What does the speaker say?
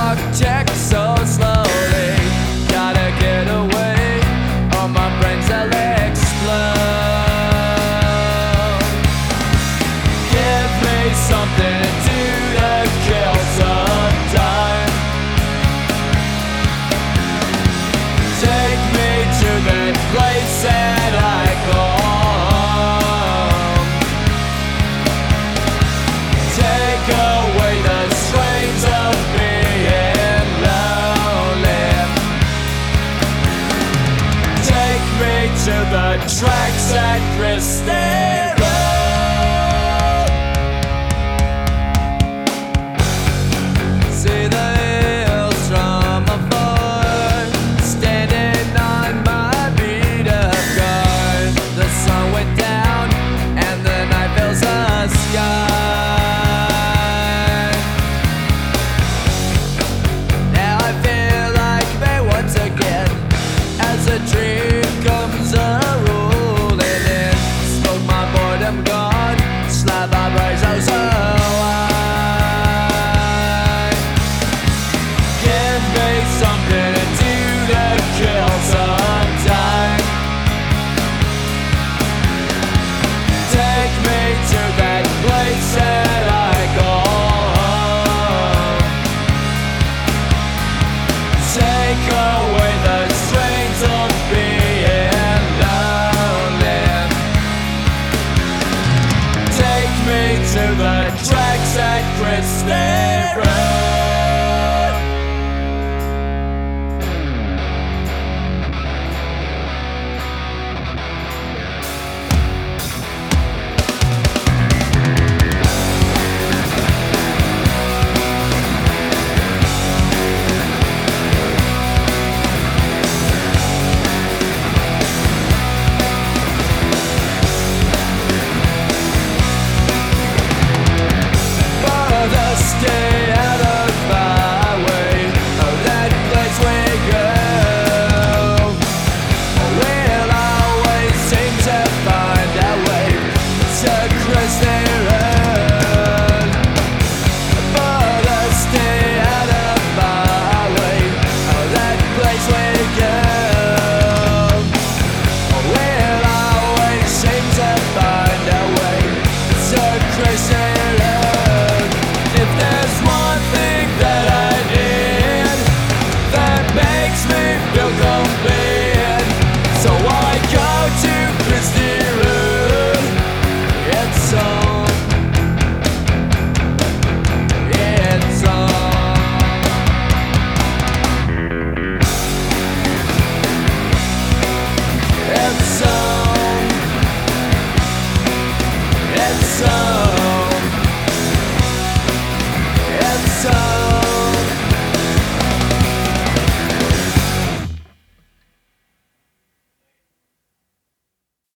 clock ticks so slowly. Gotta get away, or my brains will explode. Give me something to do to kill some time. Take me to the place that I call home. Take away the strains of being lonely. Take me to the tracks at Christie Road. See the hills from afar, standing on my beat-up car. The sun went down and the night fills the sky. Now I feel like me once again, as a dream comes a-rolling in. Smoke my boredom gone, slap my brains out so high. Give me something to do to kill some time. Take me to that place that I call home. Take away the strains of being lonely. Take me to the tracks at Christie Road.